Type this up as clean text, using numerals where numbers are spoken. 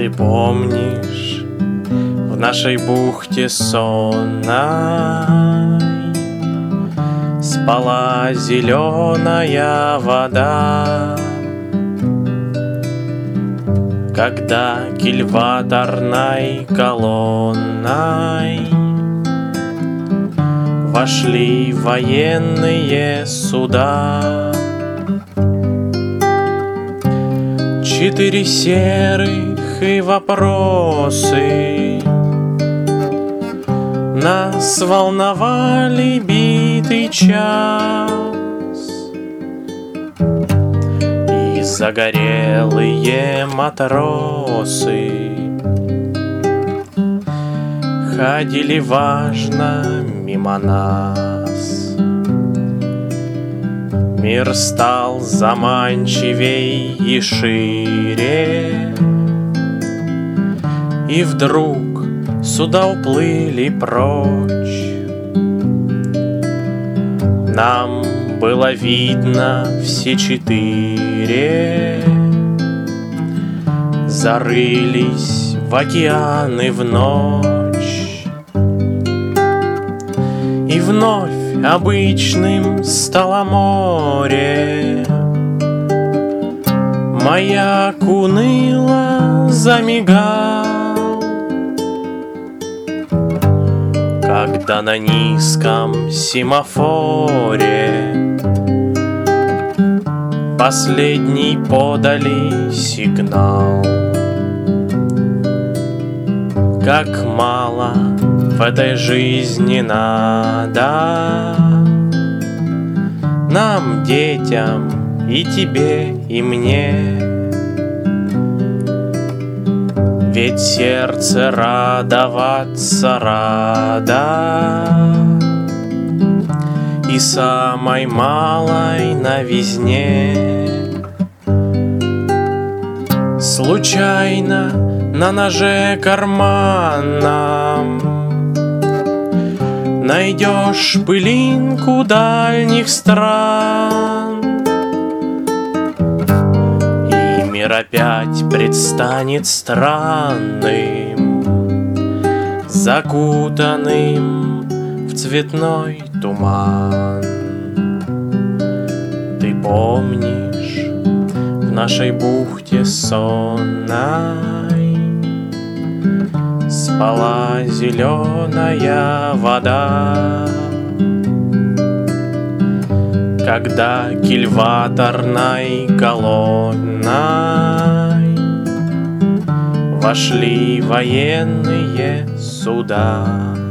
Ты помнишь, в нашей бухте сонной спала зеленая вода, когда кильваторной колонной вошли военные суда. 4 серых и вопросы нас волновали битый час, и загорелые матросы ходили важно мимо нас. Мир стал заманчивей и шире, и вдруг суда уплыли прочь. Нам было видно все 4, зарылись в океаны в ночь. И вновь обычным стало море, маяк уныло замигал, когда на низком семафоре последний подали сигнал. Как мало в этой жизни надо нам, детям, и тебе, и мне. Ведь сердце радоваться рада и самой малой новизне. Случайно на ноже карманном найдешь пылинку дальних стран, и мир опять предстанет странным, закутанным в цветной туман. Ты помнишь, в нашей бухте сонной спала зеленая вода, когда кильваторной колонной вошли военные суда.